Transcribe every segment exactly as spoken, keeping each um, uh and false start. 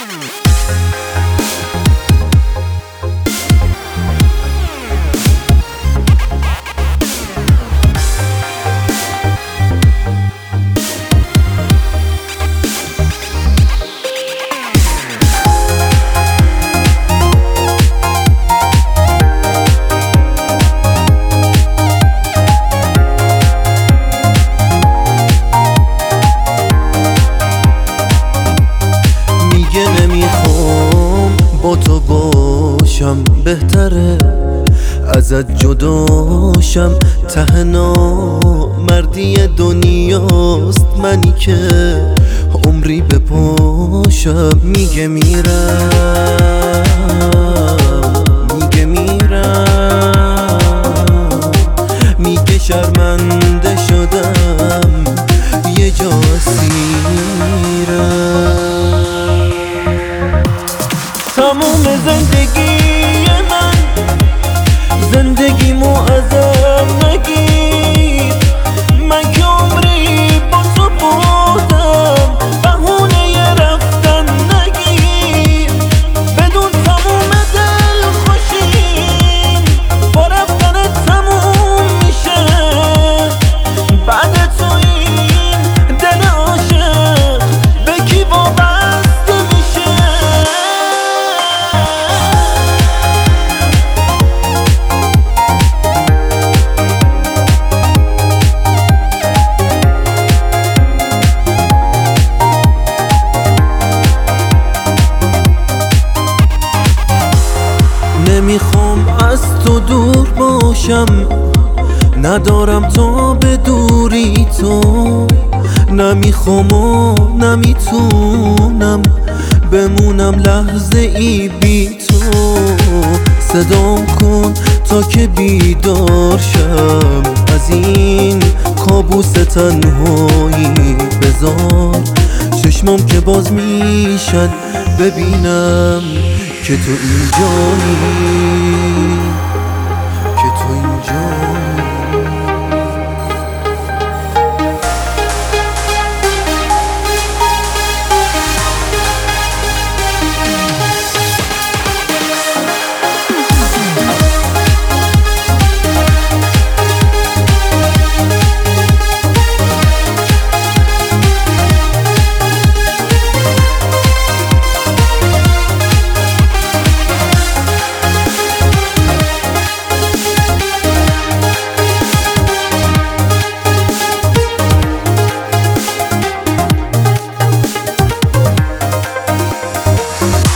با تو باشم بهتره ازت جداشم، ته نامردی دنیاست منی که عمری بپاشم. میگه میرم میگه میرم میگه شرمنده شدم یه جا اسیرم. تموم زندگی من زندگیمو ازم نگیر، من که عمری با تو بودم بهونه ی رفتن نگیر. بدون تموم دل خوشیم با رفتن تموم میشه، بعد تو این دل عاشق به کی وابسته میشه؟ نمیخوام از تو دور باشم، ندارم تا به دوری تو، نمیخوام و نمیتونم بمونم لحظه ای بی تو. صدام کن تا که بیدار شم از این کابوس تنهایی، بذار چشمام که باز میشن ببینم که تو اینجایی، که تو اینجایی.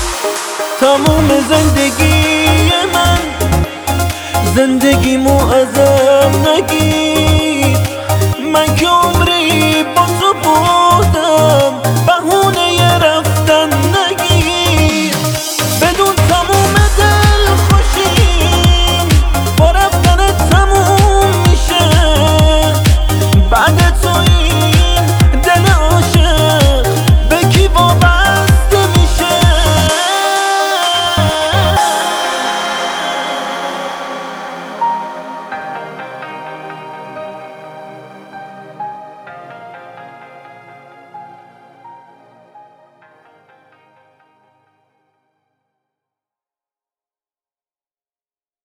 تموم زندگی من زندگیمو از